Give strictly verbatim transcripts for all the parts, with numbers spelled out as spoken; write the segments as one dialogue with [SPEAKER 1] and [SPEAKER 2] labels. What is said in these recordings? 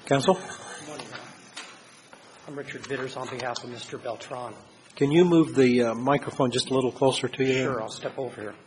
[SPEAKER 1] Counsel?
[SPEAKER 2] Good morning. I'm Richard Bitters on behalf of Mister Beltran.
[SPEAKER 1] Can you move the uh, microphone just a little closer to you?
[SPEAKER 2] Sure, I'll step over here.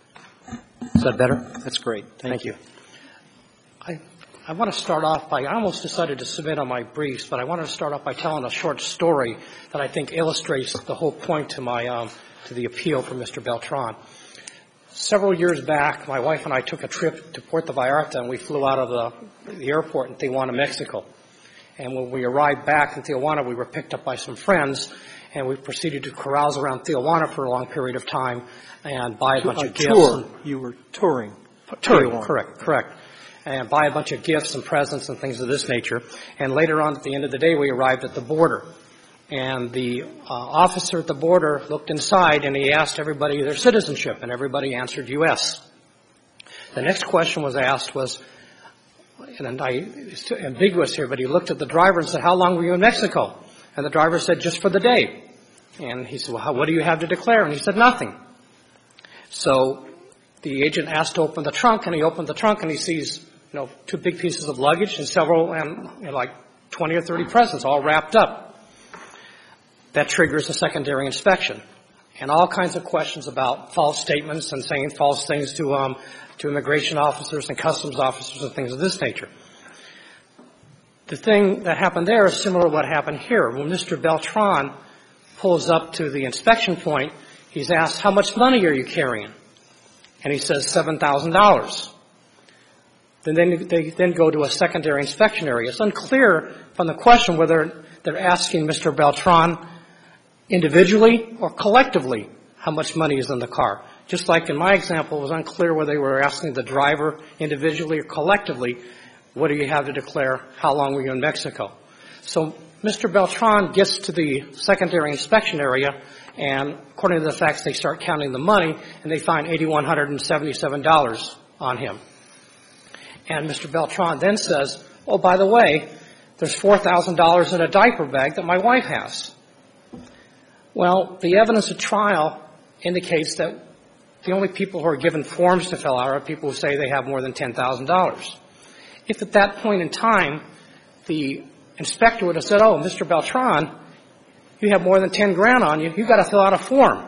[SPEAKER 2] Is that better?
[SPEAKER 1] That's great. Thank,
[SPEAKER 2] Thank you. I, I want to start off by, I almost decided to submit on my briefs, but I wanted to start off by telling a short story that I think illustrates the whole point to my, um, to the appeal for Mister Beltran. Several years back, my wife and I took a trip to Puerto Vallarta, and we flew out of the, the airport in Tijuana, Mexico. And when we arrived back in Tijuana, we were picked up by some friends, and we proceeded to carouse around Tijuana for a long period of time and buy a bunch
[SPEAKER 1] a
[SPEAKER 2] of gifts.
[SPEAKER 1] Tour.
[SPEAKER 2] And,
[SPEAKER 1] you were touring.
[SPEAKER 2] touring,
[SPEAKER 1] Tijuana.
[SPEAKER 2] correct, correct. And buy a bunch of gifts and presents and things of this nature. And later on, at the end of the day, we arrived at the border. And the uh, officer at the border looked inside, and he asked everybody their citizenship, and everybody answered U S The next question was asked was, and I, it's ambiguous here, but he looked at the driver and said, how long were you in Mexico? And the driver said, just for the day. And he said, well, how, what do you have to declare? And he said, nothing. So the agent asked to open the trunk, and he opened the trunk, and he sees, you know, two big pieces of luggage and several, and you know, like twenty or thirty presents all wrapped up. That triggers a secondary inspection. And all kinds of questions about false statements and saying false things to, um, to immigration officers and customs officers and things of this nature. The thing that happened there is similar to what happened here. When Mister Beltran pulls up to the inspection point, he's asked, how much money are you carrying? And he says seven thousand dollars. Then they then go to a secondary inspection area. It's unclear from the question whether they're asking Mister Beltran individually or collectively how much money is in the car. Just like in my example, it was unclear whether they were asking the driver individually or collectively, what do you have to declare, how long were you in Mexico? So Mister Beltran gets to the secondary inspection area, and according to the facts, they start counting the money, and they find eight thousand one hundred seventy-seven dollars on him. And Mister Beltran then says, oh, by the way, there's four thousand dollars in a diaper bag that my wife has. Well, the evidence at trial indicates that the only people who are given forms to fill out are people who say they have more than ten thousand dollars. If at that point in time the inspector would have said, oh, Mister Beltran, you have more than ten grand on you, you've got to fill out a form,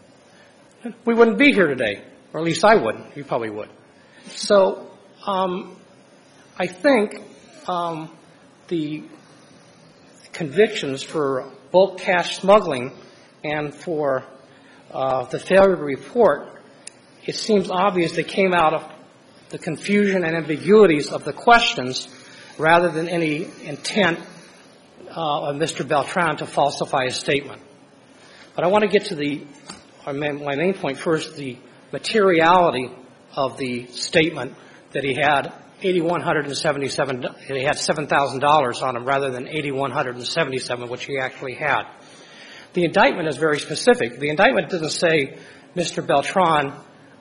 [SPEAKER 2] we wouldn't be here today, or at least I wouldn't. You probably would. So um, I think um, the convictions for bulk cash smuggling and for uh, the failure to report, it seems obvious they came out of the confusion and ambiguities of the questions rather than any intent uh, of Mister Beltran to falsify his statement. But I want to get to the my main point first, the materiality of the statement that he had eight thousand one hundred seventy-seven, he had seven thousand dollars on him rather than eight thousand one hundred seventy-seven, which he actually had. The indictment is very specific. The indictment doesn't say Mister Beltran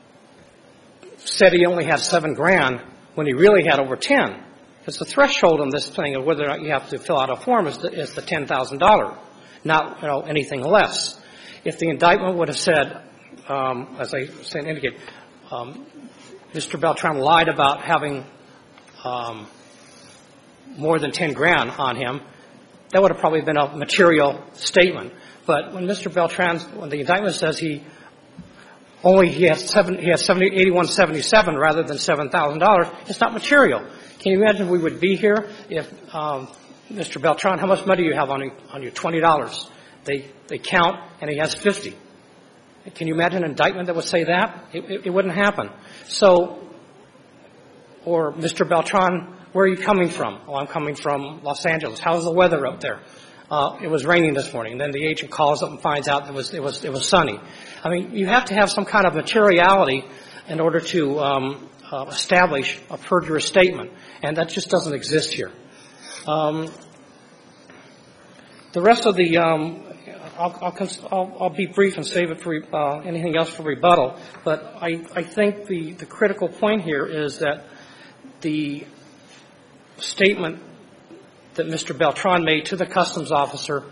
[SPEAKER 2] said he only had seven grand when he really had over ten. Because the threshold on this thing of whether or not you have to fill out a form is the, is the ten thousand dollars, not, you know, anything less. If the indictment would have said, um, as I said, indicate, um, Mister Beltran lied about having um, more than ten grand on him, that would have probably been a material statement. But when Mister Beltran, when the indictment says he only he has seven, he has seventy, eighty-one seventy-seven rather than seven thousand dollars, it's not material. Can you imagine we would be here if um, Mister Beltran, how much money do you have on you? On you twenty dollars. They they count, and he has fifty. Can you imagine an indictment that would say that? It, it, it wouldn't happen. So, or Mister Beltran, where are you coming from? Oh, I'm coming from Los Angeles. How's the weather up there? Uh, it was raining this morning. And then the agent calls up and finds out it was it was it was sunny. I mean, you have to have some kind of materiality in order to um, uh, establish a perjurous statement, and that just doesn't exist here. Um, the rest of the um, I'll, I'll, I'll, I'll be brief and save it for uh, anything else for rebuttal. But I, I think the, the critical point here is that the statement that Mister Beltran made to the customs officer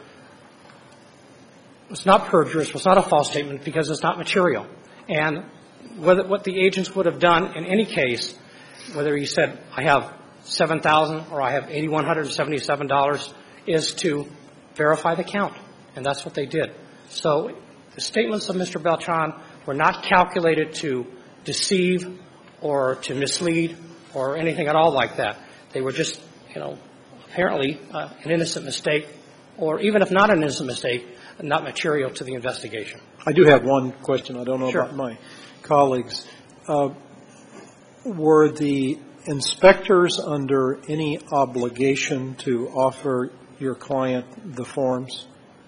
[SPEAKER 2] was not perjurous, was not a false statement because it's not material. And whether, what the agents would have done in any case, whether he said, I have seven thousand dollars or I have eight thousand one hundred seventy-seven dollars is to verify the count. And that's what they did. So the statements of Mister Beltran were not calculated to deceive or to mislead or anything at all like that. They were just, you know, apparently uh, an innocent mistake, or even if not an innocent mistake, not material to the investigation.
[SPEAKER 1] I do have one question. I don't know
[SPEAKER 2] Sure.
[SPEAKER 1] about my colleagues. Uh, were the inspectors under any obligation to offer your client the forms?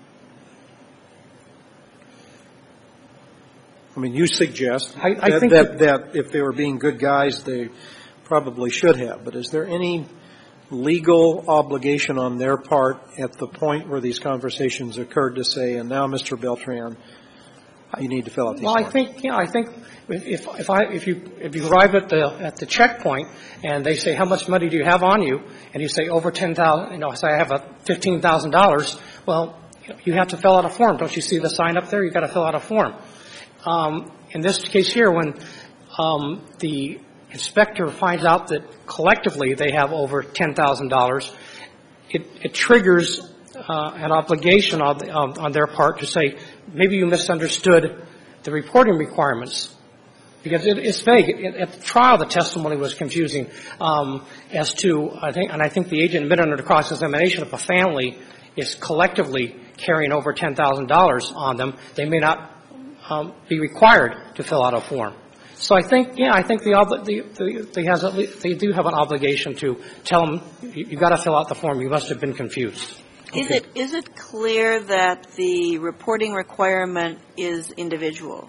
[SPEAKER 1] I mean, you suggest
[SPEAKER 2] I, I
[SPEAKER 1] that,
[SPEAKER 2] think
[SPEAKER 1] that, that if they were being good guys, they probably should have. But is there any legal obligation on their part at the point where these conversations occurred to say, and now, Mister Beltran, you need to fill out these
[SPEAKER 2] Well,
[SPEAKER 1] forms?
[SPEAKER 2] I think, yeah, I think if if I if you if you arrive at the at the checkpoint and they say how much money do you have on you, and you say over ten thousand, you know, say I have a fifteen thousand dollars. Well, you have to fill out a form. Don't you see the sign up there? You've got to fill out a form. Um, in this case here, when um, the inspector finds out that collectively they have over ten thousand dollars, it, it triggers uh, an obligation on, the, um, on their part to say, maybe you misunderstood the reporting requirements. Because it, it's vague. It, at the trial, the testimony was confusing um, as to, I think, and I think the agent admitted under cross-examination, if a family is collectively carrying over ten thousand dollars on them, they may not um, be required to fill out a form. So I think, yeah, I think the, the, the, they, has at least, they do have an obligation to tell them, you, you've got to fill out the form. You must have been confused.
[SPEAKER 3] Is
[SPEAKER 2] Okay.
[SPEAKER 3] it is it clear that the reporting requirement is individual?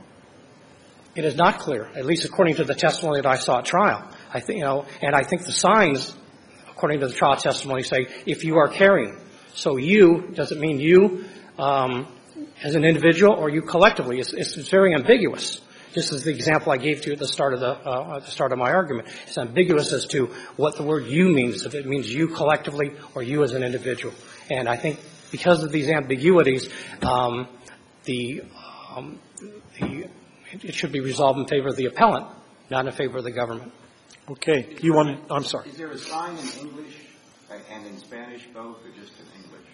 [SPEAKER 2] It is not clear, at least according to the testimony that I saw at trial. I think, you know, and I think the signs, according to the trial testimony, say if you are carrying. So you doesn't mean you um, as an individual or you collectively. It's, it's very ambiguous. Just as the example I gave to you at the start of the uh, at the start of my argument, it's ambiguous as to what the word "you" means. If it means you collectively or you as an individual. And I think because of these ambiguities, um, the um, the it should be resolved in favor of the appellant, not in favor of the government.
[SPEAKER 1] Okay. You want to, I'm sorry.
[SPEAKER 4] Is there a sign in English and in Spanish both, or just in English?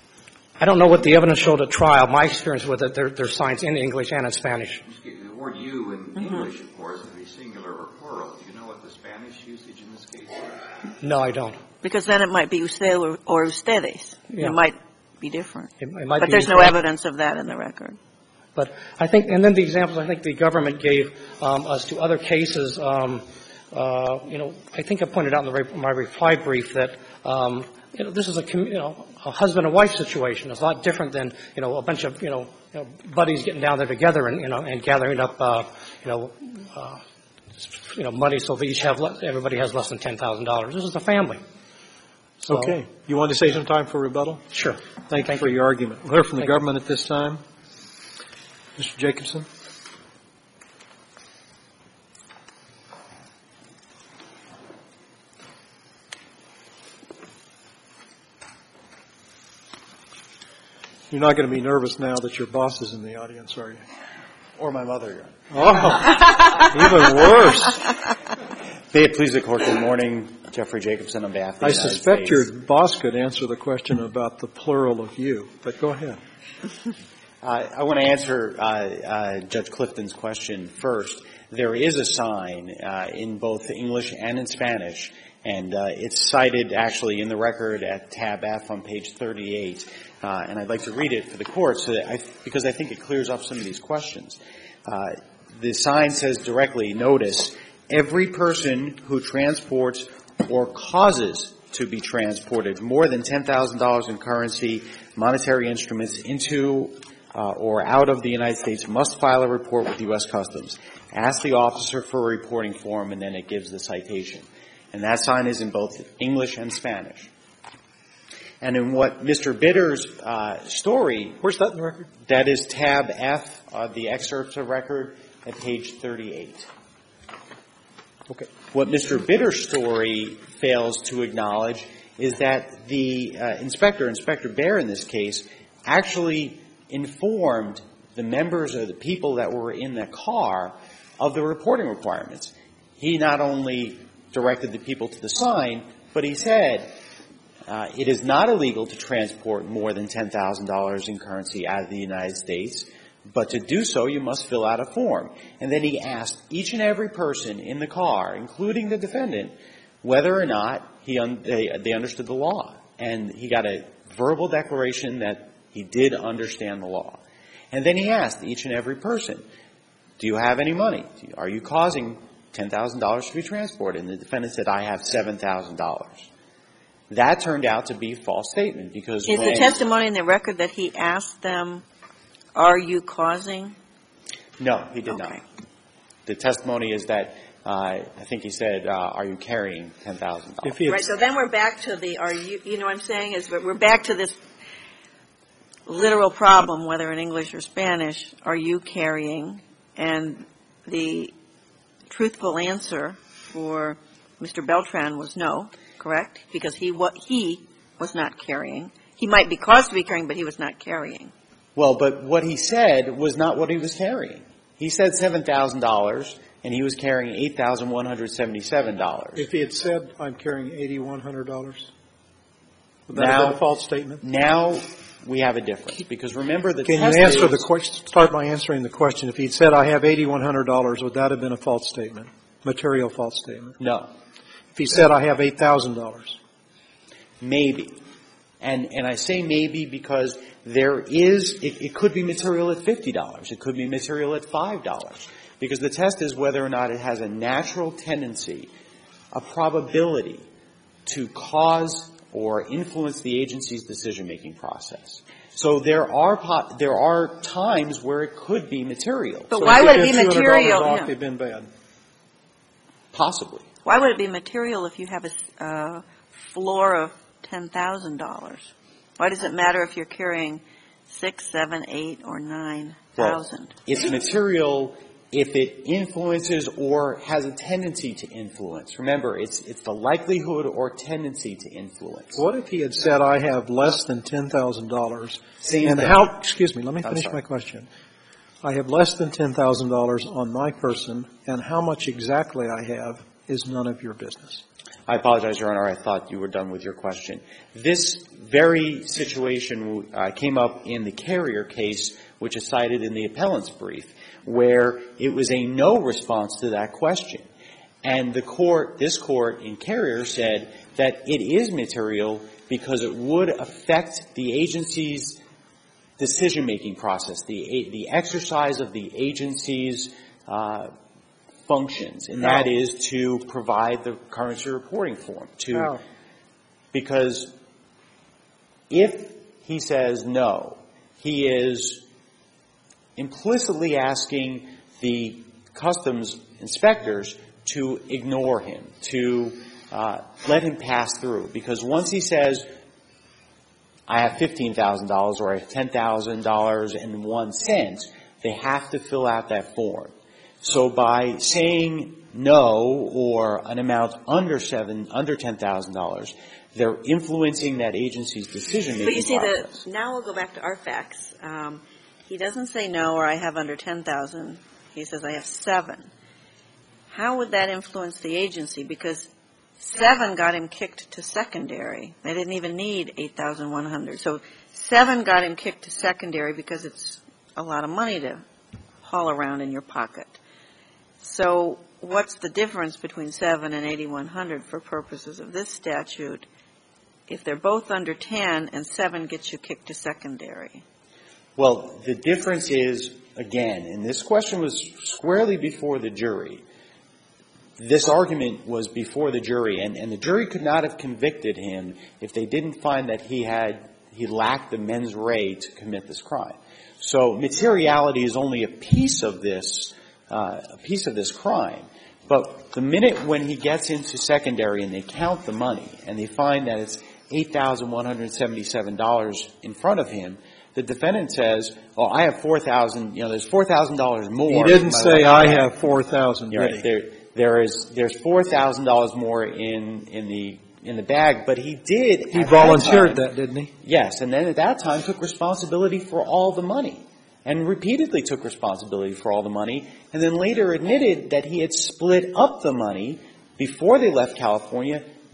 [SPEAKER 2] I don't know what the evidence showed at trial. My experience with it, there, there's signs in English and in Spanish.
[SPEAKER 4] The word "you" in mm-hmm. English, of course, can be singular or plural. Do you know what the Spanish usage in this case is?
[SPEAKER 2] No, I don't.
[SPEAKER 3] Because then it might be usted or, or ustedes.
[SPEAKER 2] Yeah.
[SPEAKER 3] It might be different.
[SPEAKER 2] It, it might
[SPEAKER 3] but
[SPEAKER 2] be
[SPEAKER 3] there's no
[SPEAKER 2] incorrect.
[SPEAKER 3] evidence of that in the record.
[SPEAKER 2] But I think, and then the examples I think the government gave um, as to other cases, um, uh, you know, I think I pointed out in the re- my reply brief that, um, you know, this is a, com- you know, a husband and wife situation. It's a lot different than, you know, a bunch of, you know, you know buddies getting down there together and, you know, and gathering up, uh, you know, uh, you know, money so they each have, less, everybody has less than ten thousand dollars. This is a family. So,
[SPEAKER 1] Okay. You want to save some time for rebuttal?
[SPEAKER 2] Sure.
[SPEAKER 1] Thank,
[SPEAKER 2] Thank
[SPEAKER 1] you for
[SPEAKER 2] you.
[SPEAKER 1] your argument. We'll hear from the
[SPEAKER 2] Thank you.
[SPEAKER 1] government at this time. Mister Jacobson. You're not going to be nervous now that your boss is in the audience, are you?
[SPEAKER 5] Or my mother.
[SPEAKER 1] Oh, even worse.
[SPEAKER 5] May it please the Court, good morning. Jeffrey Jacobson on behalf of the
[SPEAKER 1] I
[SPEAKER 5] United
[SPEAKER 1] suspect
[SPEAKER 5] States.
[SPEAKER 1] your boss could answer the question about the plural of you, but go ahead.
[SPEAKER 5] Uh, I want to answer uh, uh, Judge Clifton's question first. There is a sign uh, in both English and in Spanish, and uh, it's cited actually in the record at tab F on page thirty-eight, uh, and I'd like to read it for the Court so that I, because I think it clears up some of these questions. Uh, the sign says directly, notice, every person who transports or causes to be transported more than ten thousand dollars in currency, monetary instruments into uh, or out of the United States must file a report with U S Customs. Ask the officer for a reporting form, and then it gives the citation. And that sign is in both English and Spanish. And in what Mister Bitter's uh, story...
[SPEAKER 1] Where's that in the record?
[SPEAKER 5] That is tab F of the excerpts of record at page thirty-eight.
[SPEAKER 1] Okay.
[SPEAKER 5] What Mister Bitter's story fails to acknowledge is that the uh, inspector, Inspector Baer in this case, actually informed the members or the people that were in the car of the reporting requirements. He not only directed the people to the sign, But he said, uh, it is not illegal to transport more than ten thousand dollars in currency out of the United States, but to do so, you must fill out a form. And then he asked each and every person in the car, including the defendant, whether or not he un- they, they understood the law. And he got a verbal declaration that he did understand the law. And then he asked each and every person, do you have any money? Are you causing ten thousand dollars to be transported? And the defendant said, I have seven thousand dollars. That turned out to be a false statement because
[SPEAKER 3] Is
[SPEAKER 5] when,
[SPEAKER 3] the testimony in the record that he asked them, are you causing?
[SPEAKER 5] No, he did
[SPEAKER 3] Okay.
[SPEAKER 5] not. The testimony is that uh, I think he said, uh, are you carrying ten thousand dollars?
[SPEAKER 1] If he had,
[SPEAKER 3] Right, so then we're back to the, are you, you know what I'm saying, is we're we're back to this literal problem, whether in English or Spanish, are you carrying? And the truthful answer for Mister Beltran was no, correct? Because he what he was not carrying. He might be caused to be carrying, but he was not carrying.
[SPEAKER 5] Well, but what he said was not what he was carrying. He said seven thousand dollars, and he was carrying eight thousand one hundred seventy-seven dollars.
[SPEAKER 1] if he had said, I'm carrying eight thousand one hundred dollars, would that
[SPEAKER 5] Now-
[SPEAKER 1] have been a false statement?
[SPEAKER 5] Now we have a difference, because remember the
[SPEAKER 1] Can
[SPEAKER 5] test
[SPEAKER 1] you answer
[SPEAKER 5] is-
[SPEAKER 1] the question, start by answering the question. If he'd said, I have eight thousand one hundred dollars, would that have been a false statement, material false statement?
[SPEAKER 5] No,
[SPEAKER 1] If he said, I have eight thousand dollars,
[SPEAKER 5] maybe. And and I say maybe because there is, it, it could be material at fifty dollars. It could be material at five dollars. Because the test is whether or not it has a natural tendency, a probability to cause or influence the agency's decision-making process. So there are po- there are times where it could be material,
[SPEAKER 3] But
[SPEAKER 1] So
[SPEAKER 3] why
[SPEAKER 1] if
[SPEAKER 3] would
[SPEAKER 1] you
[SPEAKER 3] it be
[SPEAKER 1] get two hundred dollars
[SPEAKER 3] material?
[SPEAKER 1] off,
[SPEAKER 3] yeah.
[SPEAKER 1] they've been bad.
[SPEAKER 5] possibly.
[SPEAKER 3] Why would it be material if you have a s- uh, floor of ten thousand dollars? Why does it matter if you're carrying six, seven, eight, or nine thousand?
[SPEAKER 5] Well, it's material if it influences or has a tendency to influence. Remember, it's it's the likelihood or tendency to influence.
[SPEAKER 1] What if he had said, I have less than ten thousand dollars?
[SPEAKER 5] Same
[SPEAKER 1] And
[SPEAKER 5] thing.
[SPEAKER 1] how, excuse me, let me
[SPEAKER 5] I'm
[SPEAKER 1] finish
[SPEAKER 5] sorry.
[SPEAKER 1] my question. I have less than ten thousand dollars on my person, and how much exactly I have is none of your business.
[SPEAKER 5] I apologize, Your Honor. I thought you were done with your question. This very situation uh, came up in the Carrier case, which is cited in the appellant's brief, where it was a no response to that question. And the court, this court in Carrier said that it is material because it would affect the agency's decision-making process, the the exercise of the agency's uh, functions, and that is to provide the currency reporting form. To
[SPEAKER 1] How?
[SPEAKER 5] Because if he says no, he is implicitly asking the customs inspectors to ignore him, to uh, let him pass through. Because once he says, I have fifteen thousand dollars or I have ten thousand dollars and one cent, they have to fill out that form. So by saying no or an amount under seven, under ten thousand dollars, they're influencing that agency's decision-making
[SPEAKER 3] But you see,
[SPEAKER 5] process.
[SPEAKER 3] the, now we'll go back to our facts. Um, he doesn't say no or I have under ten thousand. He says I have seven. How would that influence the agency? Because seven got him kicked to secondary. They didn't even need eight thousand one hundred. So seven got him kicked to secondary because it's a lot of money to haul around in your pocket. So what's the difference between seven and eighty-one hundred for purposes of this statute if they're both under ten and seven gets you kicked to secondary?
[SPEAKER 5] Well, the difference is, again, and this question was squarely before the jury. This argument was before the jury, and, and the jury could not have convicted him if they didn't find that he had, he lacked the mens rea to commit this crime. So materiality is only a piece of this, uh, a piece of this crime. But the minute when he gets into secondary and they count the money and they find that it's eight thousand one hundred seventy-seven dollars in front of him, the defendant says, oh, I have four thousand, you know, there's four thousand dollars more.
[SPEAKER 1] He didn't
[SPEAKER 5] in my
[SPEAKER 1] say,
[SPEAKER 5] left
[SPEAKER 1] I
[SPEAKER 5] bag."
[SPEAKER 1] have four thousand,
[SPEAKER 5] You're
[SPEAKER 1] did
[SPEAKER 5] right.
[SPEAKER 1] he?
[SPEAKER 5] There, there is, there's four thousand dollars more in, in the, in the bag, but he did.
[SPEAKER 1] He
[SPEAKER 5] at
[SPEAKER 1] volunteered
[SPEAKER 5] that,
[SPEAKER 1] that, didn't he?
[SPEAKER 5] Yes, and then at that time took responsibility for all the money, and repeatedly took responsibility for all the money, and then later admitted that he had split up the money before they left California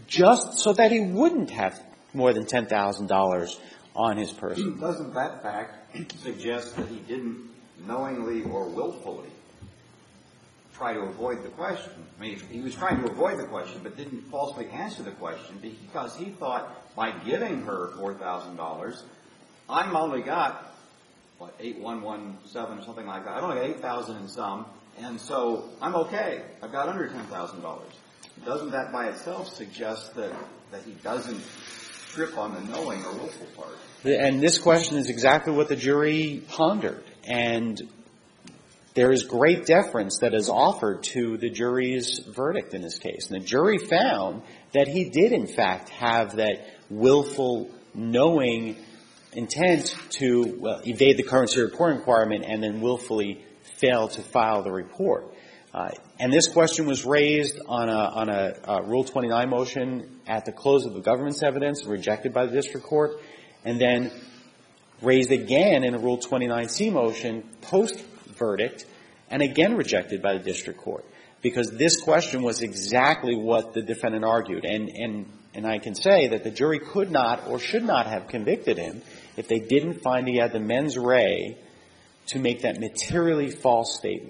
[SPEAKER 5] just so that he wouldn't have more than ten thousand dollars on his person.
[SPEAKER 4] Doesn't that fact suggest that he didn't knowingly or willfully try to avoid the question? I mean, he was trying to avoid the question, but didn't falsely answer the question because he thought by giving her four thousand dollars, I'm only got, what, eight one one seven or something like that. I've only got eight thousand and some, and so I'm okay. I've got under ten thousand dollars. Doesn't that by itself suggest that, that he doesn't trip on the knowing or willful part?
[SPEAKER 5] And this question is exactly what the jury pondered. And there is great deference that is offered to the jury's verdict in this case. And the jury found that he did, in fact, have that willful, knowing intent to, well, evade the currency reporting requirement and then willfully fail to file the report. Uh, and this question was raised on a, on a, a Rule twenty-nine motion at the close of the government's evidence, rejected by the district court, and then raised again in a Rule twenty-nine C motion post-verdict, and again rejected by the district court, because this question was exactly what the defendant argued. And, and, and I can say that the jury could not or should not have convicted him if they didn't find he had the mens rea to make that materially false statement.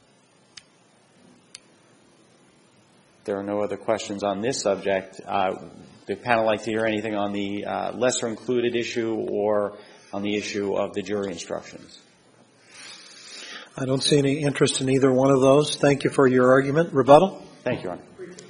[SPEAKER 5] There are no other questions on this subject. Uh, the panel like to hear anything on the uh, lesser included issue or on the issue of the jury instructions?
[SPEAKER 1] I don't see any interest in either one of those. Thank you for your argument. Rebuttal?
[SPEAKER 5] Thank you, Your Honor.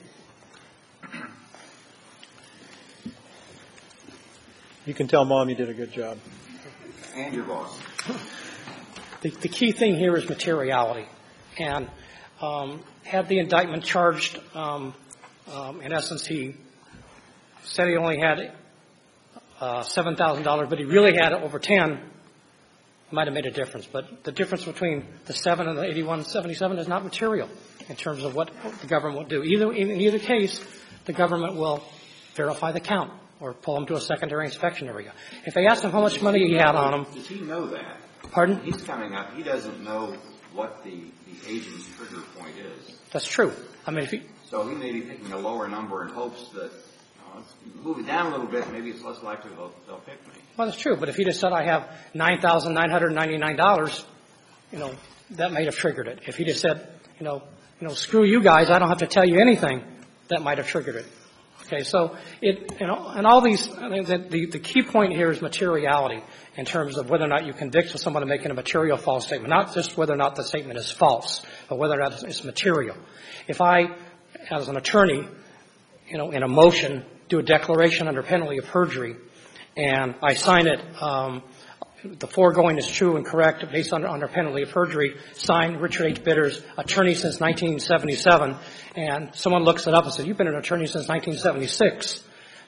[SPEAKER 1] You can tell Mom you did a good job.
[SPEAKER 4] And your boss.
[SPEAKER 2] The, the key thing here is materiality. And um, had the indictment charged, um, um, in essence, he said he only had uh, seven thousand dollars, but he really had over ten, might have made a difference. But the difference between the seven and the eighty-one seventy-seven is not material in terms of what the government will do. Either, in either case, the government will verify the count or pull him to a secondary inspection area. If they asked him how much money he had on him.
[SPEAKER 4] Does he know that?
[SPEAKER 2] Pardon?
[SPEAKER 4] He's coming up. He doesn't know what the, the agent's trigger point is.
[SPEAKER 2] That's true. I mean, if he.
[SPEAKER 4] So he may be picking a lower number in hopes that, oh, let's move it down a little bit, maybe it's less likely they'll, they'll pick me.
[SPEAKER 2] Well, that's true. But if he just said, I have nine thousand nine hundred ninety-nine dollars, you know, that might have triggered it. If he just said, you know, you know, screw you guys, I don't have to tell you anything, that might have triggered it. Okay, so it, you know, and all these, I mean, the, the, the key point here is materiality in terms of whether or not you convict someone of making a material false statement, not just whether or not the statement is false, but whether or not it's material. If I, as an attorney, you know, in a motion, do a declaration under penalty of perjury, and I sign it, um, the foregoing is true and correct based on under penalty of perjury, signed Richard H. Bitters, attorney since nineteen seventy-seven, and someone looks it up and says, you've been an attorney since nineteen seventy-six.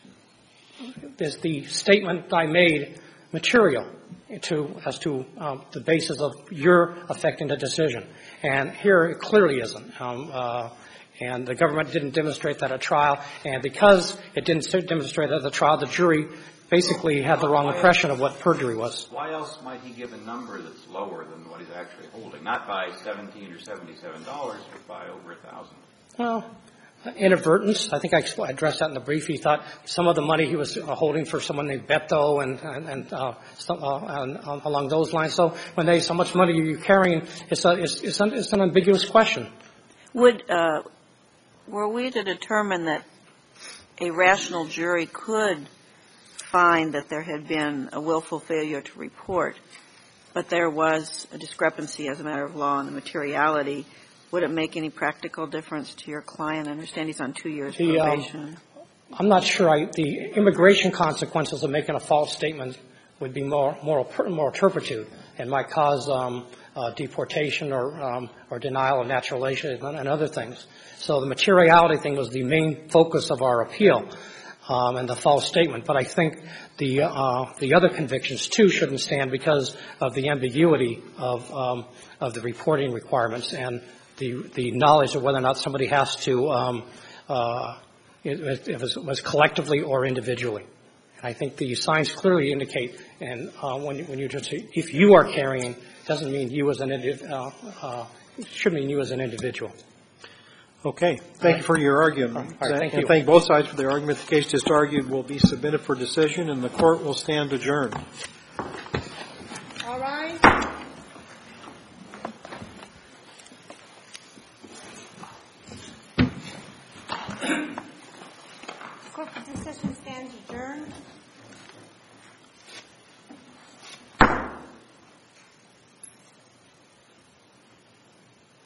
[SPEAKER 2] Is the statement I made material to, as to um, the basis of your affecting the decision? And here it clearly isn't. Um, uh, and the government didn't demonstrate that at trial, and because it didn't demonstrate that at the trial, the jury basically had the wrong impression of what perjury was.
[SPEAKER 4] Why else might he give a number that's lower than what he's actually holding? Not by seventeen or seventy-seven dollars, but by over a thousand.
[SPEAKER 2] Well, inadvertence. I think I addressed that in the brief. He thought some of the money he was holding for someone named Beto and and, and, uh, some, uh, and uh, along those lines. So when they so much money you're carrying, it's a, it's, it's, an, it's an ambiguous question.
[SPEAKER 3] Would uh, were we to determine that a rational jury could find that there had been a willful failure to report, but there was a discrepancy as a matter of law in the materiality, would it make any practical difference to your client? I understand he's on two years
[SPEAKER 2] the,
[SPEAKER 3] probation.
[SPEAKER 2] Um, I'm not sure. I, the immigration consequences of making a false statement would be more moral, moral turpitude and might cause um, uh, deportation or um, or denial of naturalization and, and other things. So the materiality thing was the main focus of our appeal. Um, and the false statement, but I think the uh, the other convictions too shouldn't stand because of the ambiguity of um, of the reporting requirements and the the knowledge of whether or not somebody has to um, uh, if it was, was collectively or individually. And I think the signs clearly indicate, and uh, when when you just say, if you are carrying, doesn't mean you as an individual. Uh, uh, it should mean you as an individual.
[SPEAKER 1] Okay. Thank you for your argument.
[SPEAKER 2] All right, thank
[SPEAKER 1] And
[SPEAKER 2] you.
[SPEAKER 1] thank both sides for their argument. The case just argued will be submitted for decision, and the court will stand adjourned.
[SPEAKER 6] All right. Court for decision stands adjourned.